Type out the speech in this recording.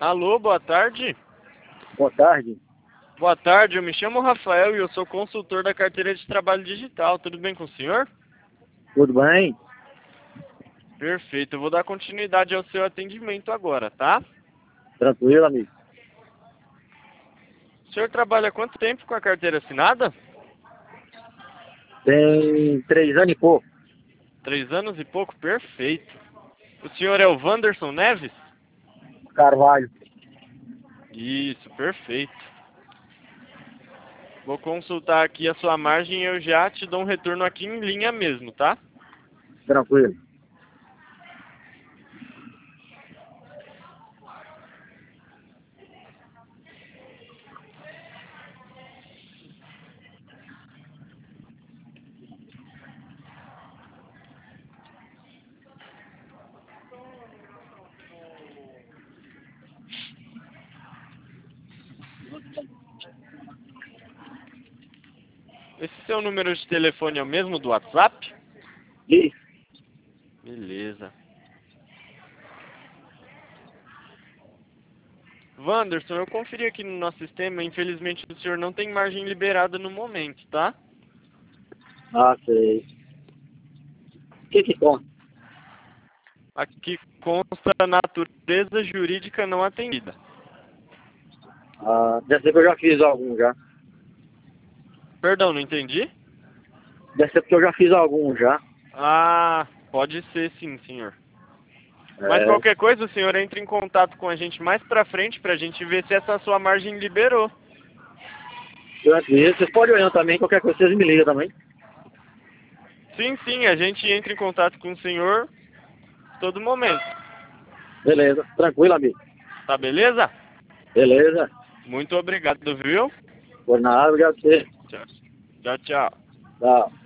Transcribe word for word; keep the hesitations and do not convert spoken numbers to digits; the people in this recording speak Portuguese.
Alô, boa tarde. Boa tarde. Boa tarde, eu me chamo Rafael e eu sou consultor da carteira de trabalho digital. Tudo bem com o senhor? Tudo bem? Perfeito, eu vou dar continuidade ao seu atendimento agora, tá? Tranquilo, amigo. O senhor trabalha há quanto tempo com a carteira assinada? Tem três anos e pouco. Três anos e pouco, perfeito. O senhor é o Wanderson Neves? Carvalho. Isso, perfeito. Vou consultar aqui a sua margem e eu já te dou um retorno aqui em linha mesmo, tá? Tranquilo. Esse seu número de telefone é o mesmo do WhatsApp? Isso. Beleza. Wanderson, eu conferi aqui no nosso sistema, infelizmente o senhor não tem margem liberada no momento, tá? Ah, sei. O que que conta? Aqui consta natureza jurídica não atendida. Ah, deve ser que eu já fiz algum já. Perdão, não entendi? Deve ser porque eu já fiz algum já. Ah, pode ser sim, senhor. Mas É. qualquer coisa, o senhor entra em contato com a gente mais pra frente pra gente ver se essa sua margem liberou. Tranquilo. Vocês podem olhar também, qualquer coisa vocês me ligam também. Sim, sim, a gente entra em contato com o senhor todo momento. Beleza. Tranquilo, amigo. Tá beleza? Beleza. Muito obrigado, viu? Por nada, obrigado a você. Tchau, tchau. tchau. Tchau.